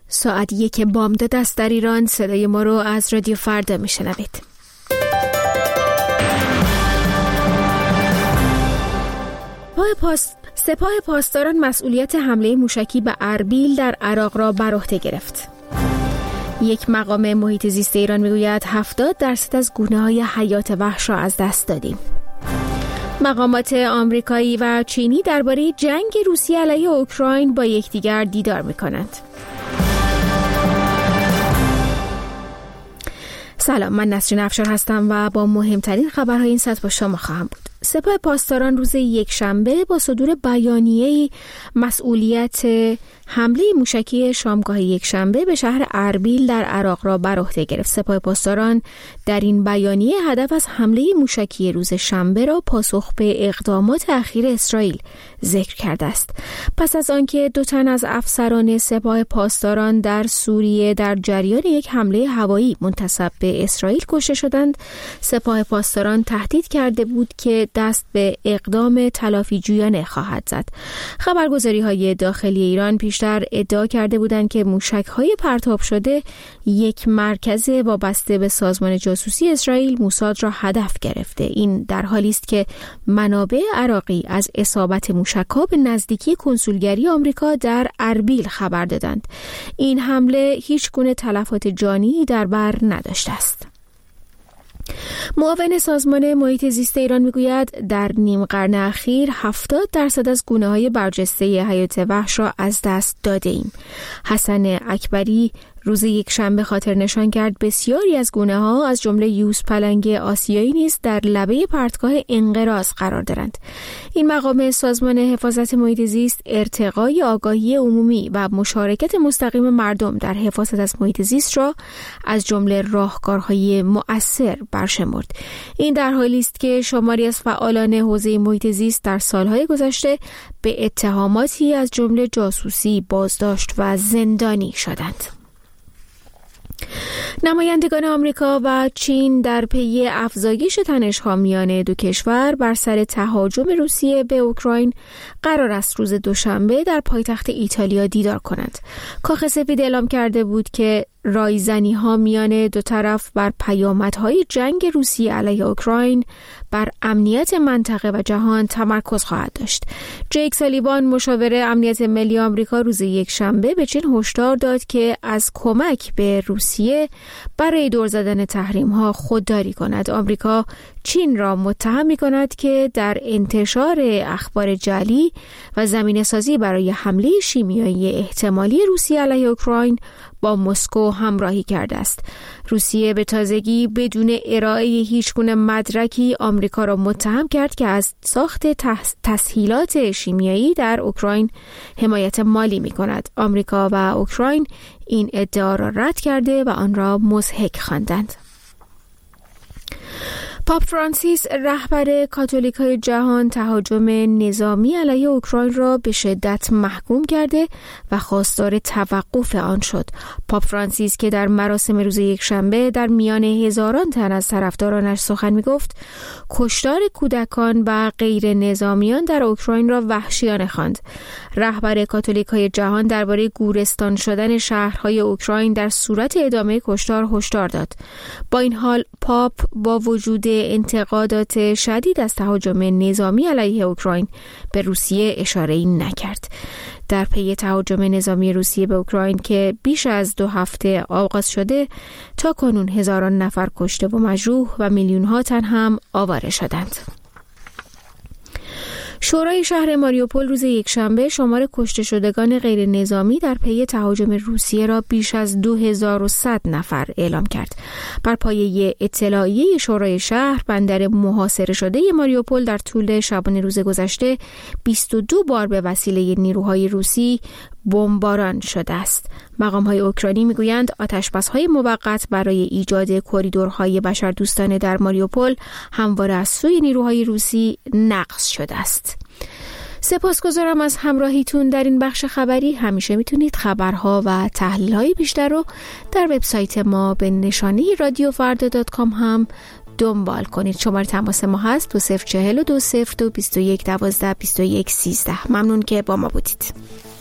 ساعت 1 بامداد است در ایران. صدای ما رو از رادیو فردا میشنوید. سپاه پاسداران مسئولیت حمله موشکی به اربیل در عراق را بر عهده گرفت. یک مقام محیط زیست ایران میگوید 70% از گونه‌های حیات وحش را از دست دادیم. مقامات آمریکایی و چینی درباره جنگ روسیه علیه اوکراین با یکدیگر دیدار می‌کنند. سلام، من نسرین افشار هستم و با مهمترین خبرهای این ساعت با شما خواهم بود. سپاه پاسداران روز یکشنبه با صدور بیانیه‌ای مسئولیت حمله موشکی شامگاه یکشنبه به شهر اربیل در عراق را بر عهده گرفت. سپاه پاسداران در این بیانیه هدف از حمله موشکی روز شنبه را پاسخ به اقدامات اخیر اسرائیل ذکر کرده است. پس از آنکه 2 تن از افسران سپاه پاسداران در سوریه در جریان یک حمله هوایی منتسب به اسرائیل کشته شدند، سپاه پاسداران تهدید کرده بود که دست به اقدام تلافی جویانه خواهد زد. خبرگزاری‌های داخلی ایران پیشتر ادعا کرده بودند که موشک‌های پرتاب شده یک مرکز وابسته به سازمان جاسوسی اسرائیل موساد را هدف گرفته. این در حالی است که منابع عراقی از اصابت موشک‌ها به نزدیکی کنسولگری آمریکا در اربیل خبر دادند. این حمله هیچ گونه تلفات جانی در بر نداشته است. معاون سازمان محیط زیست ایران میگوید در نیم قرن اخیر 70% از گونه‌های برجسته حیات وحش را از دست داده ایم. حسن اکبری روز یکشنبه خاطر نشان کرد بسیاری از گونه‌ها از جمله یوز پلنگ آسیایی نیز در لبه پرتگاه انقراض قرار دارند. این مقام سازمان حفاظت محیط زیست ارتقای آگاهی عمومی و مشارکت مستقیم مردم در حفاظت از محیط زیست را از جمله راهکارهای مؤثر برشمرد. این در حالی است که شماری از فعالان حوزه محیط زیست در سالهای گذشته به اتهاماتی از جمله جاسوسی بازداشت و زندانی شدند. نمایندگان آمریکا و چین در پی افزایش تنش‌ها میان دو کشور بر سر تهاجم روسیه به اوکراین قرار است روز دوشنبه در پایتخت ایتالیا دیدار کنند. کاخ سفید اعلام کرده بود که رایزنی‌ها میان دو طرف بر پیامدهای جنگ روسیه علیه اوکراین بر امنیت منطقه و جهان تمرکز خواهد داشت. جیک سالیوان مشاور امنیت ملی آمریکا روز یکشنبه به چین هشدار داد که از کمک به روسیه برای دور زدن تحریم‌ها خودداری کند. آمریکا چین را متهم می‌کند که در انتشار اخبار جعلی و زمینه‌سازی برای حمله شیمیایی احتمالی روسیه علیه اوکراین با مسکو همراهی کرده است. روسیه به تازگی بدون ارائه هیچگونه مدرکی آمریکا را متهم کرد که از ساخت تسهیلات شیمیایی در اوکراین حمایت مالی می‌کند. آمریکا و اوکراین این ادعا را رد کرده و آن را مضحک خواندند. پاپ فرانسیس رهبر کاتولیک‌های جهان تهاجم نظامی علیه اوکراین را به شدت محکوم کرده و خواستار توقف آن شد. پاپ فرانسیس که در مراسم روز یکشنبه در میان هزاران تن از طرفدارانش سخن می‌گفت، کشتار کودکان و غیر نظامیان در اوکراین را وحشیانه خواند. رهبر کاتولیک‌های جهان درباره گورستان شدن شهرهای اوکراین در صورت ادامه کشتار هشدار داد. با این حال پاپ با وجود انتقادات شدید از تهاجم نظامی علیه اوکراین به روسیه اشاره‌ای نکرد. در پی تهاجم نظامی روسیه به اوکراین که بیش از 2 هفته آغاز شده، تا کنون هزاران نفر کشته و مجروح و میلیون‌ها تن هم آواره شدند. شورای شهر ماریوپول روز یکشنبه شمار کشته شدگان غیر نظامی در پی تهاجم روسیه را بیش از 2100 نفر اعلام کرد. بر پایه اطلاعیه شورای شهر، بندر محاصره شده ماریوپول در طول شبانه روز گذشته 22 بار به وسیله نیروهای روسی بمباران شده است. مقام‌های اوکراینی میگویند آتشبس‌های موقت برای ایجاد کریدورهای بشردوستانه در ماریوپول همواره از سوی نیروهای روسی نقض شده است. سپاسگزارم از همراهیتون در این بخش خبری. همیشه میتونید خبرها و تحلیل‌های بیشتر رو در وبسایت ما به نشانه radiofarda.com هم دنبال کنید. شماره تماس ما هست 2042 0221 12 21 13. ممنون که با ما بودید.